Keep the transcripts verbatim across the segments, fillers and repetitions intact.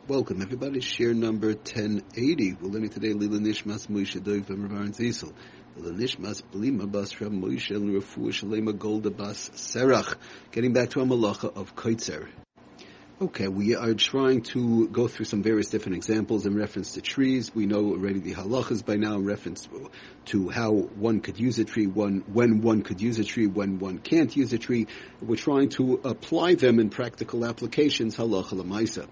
Welcome, everybody. Share number ten eighty. We're learning today Lila Nishmas Moshe Doiv and Rav Aaron Zisel. Lila Nishmas Blima Bas Rav Moshe and Refuah Shalema Golda Bas Serach. Getting back to our malacha of Koitzer. Okay, we are trying to go through some various different examples in reference to trees. We know already the halachas by now in reference to how one could use a tree, one, when one could use a tree, when one can't use a tree. We're trying to apply them in practical applications, halacha l'maisa.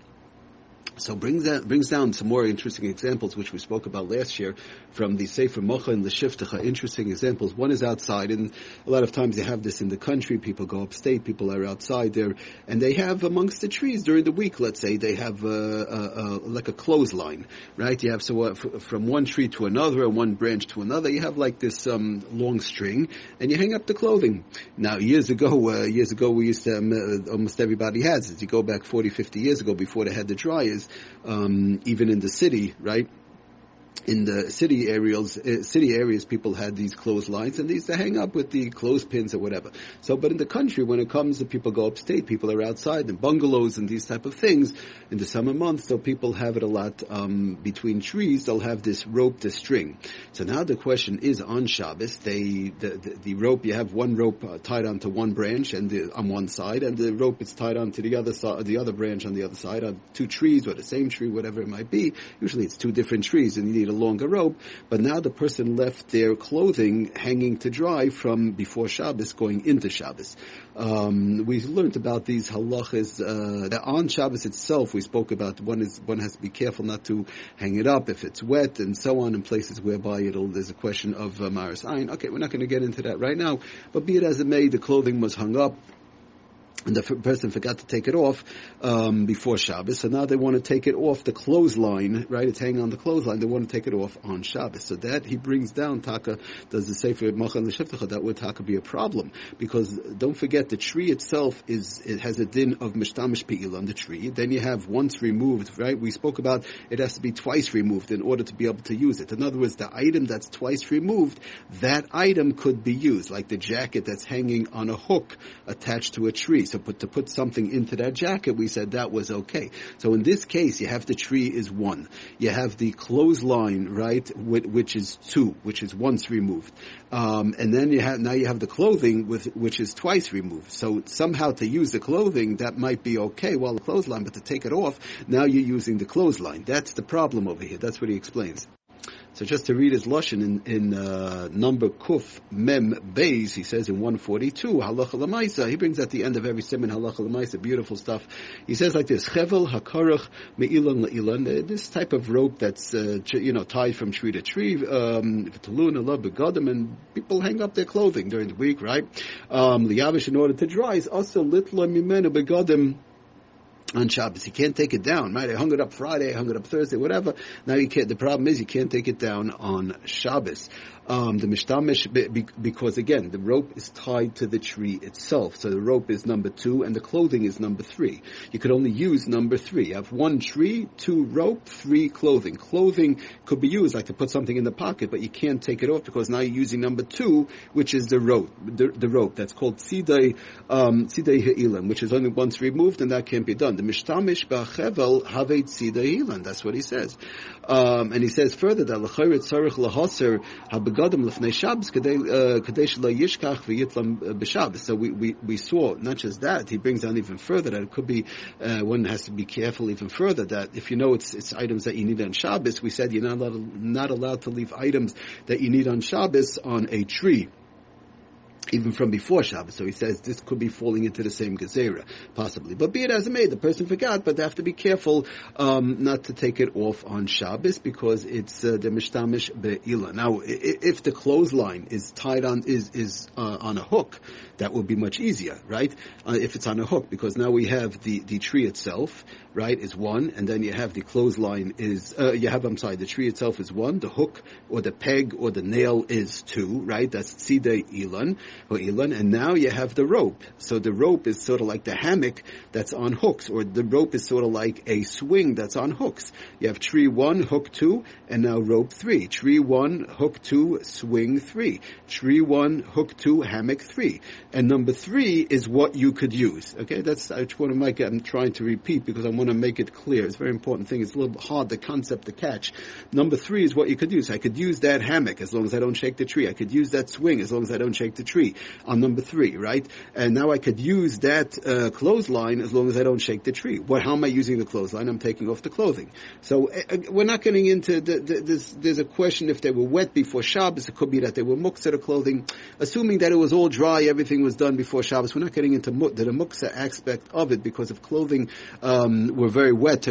So brings that brings down some more interesting examples, which we spoke about last year from the Sefer Mocha and the Shiftecha. Interesting examples. One is outside, and a lot of times you have this in the country. People go upstate, people are outside there, and they have amongst the trees during the week, let's say, they have uh, uh, uh, like a clothesline, right? You have so uh, f- from one tree to another, and one branch to another, you have like this um, long string, and you hang up the clothing. Now, years ago, uh, years ago, we used to, um, uh, almost everybody has, as you go back forty, fifty years ago, before they had the dryers. Um, even in the city, right? In the city areas, uh, city areas, people had these clotheslines, and these to hang up with the clothespins or whatever. So, but in the country, when it comes to people go upstate, people are outside in bungalows and these type of things in the summer months. So people have it a lot um, between trees. They'll have this rope, this string. So now the question is on Shabbos, they the the, the rope. You have one rope uh, tied onto one branch and the, on one side, and the rope is tied onto the other side, the other branch on the other side, on two trees or the same tree, whatever it might be. Usually, it's two different trees, and you need a longer rope, but now the person left their clothing hanging to dry from before Shabbos going into Shabbos. Um, we learned about these halachas, uh, that on Shabbos itself we spoke about one is, one has to be careful not to hang it up if it's wet and so on in places whereby it'll, there's a question of uh, Maris Ayin. Okay, we're not going to get into that right now, but be it as it may, the clothing was hung up, and the f- person forgot to take it off um, before Shabbos, so now they want to take it off the clothesline, right? It's hanging on the clothesline. They want to take it off on Shabbos. So that he brings down Taka, does the Sefer Mocha and L'Shiftecha, that would Taka be a problem, because don't forget the tree itself is it has a din of mishtamish pe'il on the tree. Then you have once removed, right? We spoke about it has to be twice removed in order to be able to use it. In other words, the item that's twice removed, that item could be used, like the jacket that's hanging on a hook attached to a tree. So put, to put something into that jacket, we said that was okay. So in this case, you have the tree is one. You have the clothesline, right, which is two, which is once removed. Um, and then you have, now you have the clothing with, which is twice removed. So somehow to use the clothing, that might be okay while the clothesline, but to take it off, now you're using the clothesline. That's the problem over here. That's what he explains. So just to read his lashon in, in uh, number Kuf Mem Beis, he says in one forty-two, Halacha L'Maisa, he brings at the end of every siman Halacha L'Maisa, beautiful stuff. He says like this, Chevel HaKarach Me'ilan Le'ilan, this type of rope that's, uh, you know, tied from tree to tree, um, V'talun Allah Begadim, and people hang up their clothing during the week, right? Um, Liyavish, in order to dry, is also Litla Mimena Begadim, on Shabbos. You can't take it down, right? I hung it up Friday, I hung it up Thursday, whatever. Now you can't, the problem is you can't take it down on Shabbos. Um, the mishtamish, because again, the rope is tied to the tree itself. So the rope is number two and the clothing is number three. You could only use number three. You have one tree, two rope, three clothing. Clothing could be used like to put something in the pocket, but you can't take it off because now you're using number two, which is the rope, the, the rope. That's called tzidei, um, tzidei ha'ilan, which is only once removed and that can't be done. The mishtamish ba'chevel havei tzidei ha'ilan. That's what he says. Um, and he says further that l'chayr tzarich lahaser begadim lefnei Shabbos kadei kadei shelo yishkach v'yitlam b'Shabbos. So we, we we saw not just that. He brings down even further that it could be uh, one has to be careful even further that if you know it's it's items that you need on Shabbos. We said you're not allowed, not allowed to leave items that you need on Shabbos on a tree, even from before Shabbos. So he says this could be falling into the same gezerah, possibly. But be it as it may, the person forgot, but they have to be careful um, not to take it off on Shabbos because it's uh, the mishtamish be'ila. Now, if the clothesline is tied on, is is uh, on a hook, that would be much easier, right? Uh, if it's on a hook, because now we have the, the tree itself, right, is one, and then you have the clothesline is, uh, you have, I'm sorry, the tree itself is one, the hook or the peg or the nail is two, right? That's tzidei ilan. And now you have the rope. So the rope is sort of like the hammock that's on hooks, or the rope is sort of like a swing that's on hooks. You have tree one, hook two, and now rope three. Tree one, hook two, swing three. Tree one, hook two, hammock three. And number three is what you could use. Okay, that's I just want to make it, I'm trying to repeat because I want to make it clear. It's a very important thing. It's a little hard, the concept to catch. Number three is what you could use. I could use that hammock as long as I don't shake the tree. I could use that swing as long as I don't shake the tree on number three, right? And now I could use that uh, clothesline as long as I don't shake the tree. What? How am I using the clothesline? I'm taking off the clothing. So uh, we're not getting into the, the, this, there's a question if they were wet before Shabbos. It could be that they were muksa, the clothing. Assuming that it was all dry, everything was done before Shabbos. We're not getting into mu- the, the muksa aspect of it because if clothing um, were very wet,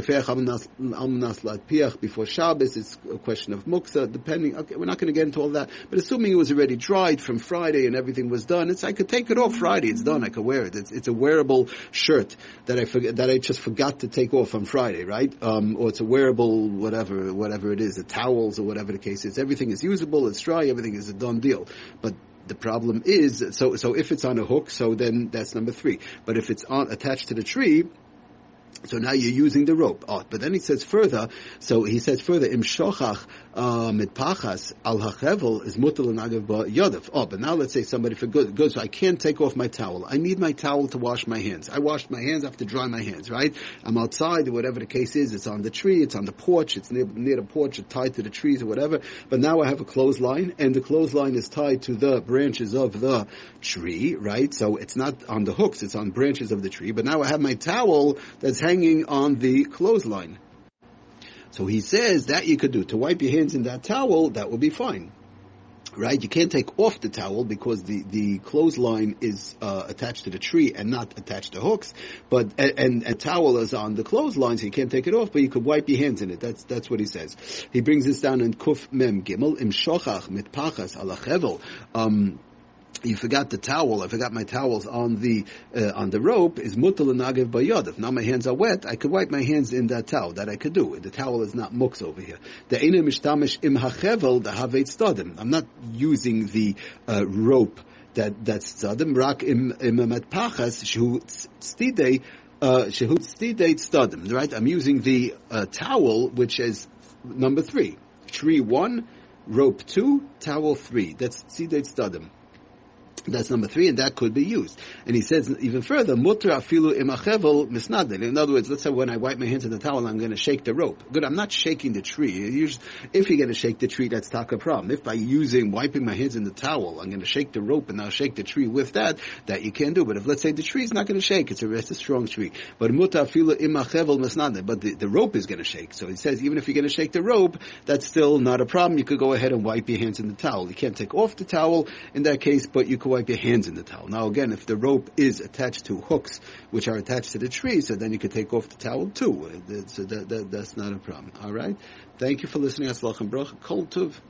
before Shabbos, it's a question of muksa, depending, okay, we're not going to get into all that, but assuming it was already dried from Friday and everything was done, it's, I could take it off Friday, it's done, I could wear it. It's, it's a wearable shirt that I forget, that I just forgot to take off on Friday, right? Um, or it's a wearable, whatever, whatever it is, the towels or whatever the case is. Everything is usable, it's dry, everything is a done deal. But the problem is, so, so if it's on a hook, so then that's number three. But if it's on, attached to the tree, so now you're using the rope. Oh, but then he says further, so he says further, Im shochach mit pachas al hachevel is mutal nagav ba yodef. Oh, but now let's say somebody for good, good, so I can't take off my towel. I need my towel to wash my hands. I washed my hands, I have to dry my hands, right? I'm outside, or whatever the case is, it's on the tree, it's on the porch, it's near, near the porch, it's tied to the trees or whatever, but now I have a clothesline, and the clothesline is tied to the branches of the tree, right? So it's not on the hooks, it's on branches of the tree, but now I have my towel that's hanging on the clothesline. So he says that you could do. To wipe your hands in that towel, that would be fine. Right? You can't take off the towel because the, the clothesline is uh, attached to the tree and not attached to hooks. But and, and a towel is on the clothesline, so you can't take it off, but you could wipe your hands in it. That's that's what he says. He brings this down in Kuf Mem Gimel, Im Shochach mit Pachas ala Chevel. Um You forgot the towel. I forgot my towels on the uh, on the rope. Is mutal nagev bayad. If now my hands are wet, I could wipe my hands in that towel. That I could do. The towel is not muks over here. The ene mishtamish im hachevel the havet stadim. I'm not using the uh, rope that that's stadim. Rak im im matpachas shehu stidei shehu stidei stadim. Right. I'm using the uh, towel, which is number three. Tree one, rope two, towel three. That's stidei stadim. That's number three, and that could be used. And he says even further, mutra afilu imachevel misnadel. In other words, let's say when I wipe my hands in the towel, I'm going to shake the rope. Good, I'm not shaking the tree. If you're going to shake the tree, that's taka problem. If by using, wiping my hands in the towel, I'm going to shake the rope and now shake the tree with that, that you can't do. But if, let's say, the tree is not going to shake, it's a, it's a strong tree. But mutra afilu imachevel misnadel. But the, the rope is going to shake. So it says even if you're going to shake the rope, that's still not a problem. You could go ahead and wipe your hands in the towel. You can't take off the towel in that case, but you could wipe your hands in the towel. Now again, if the rope is attached to hooks which are attached to the tree, so then you could take off the towel too. So that, that, that's not a problem. All right? Thank you for listening. Aslach and Bracha. Kol Tuv.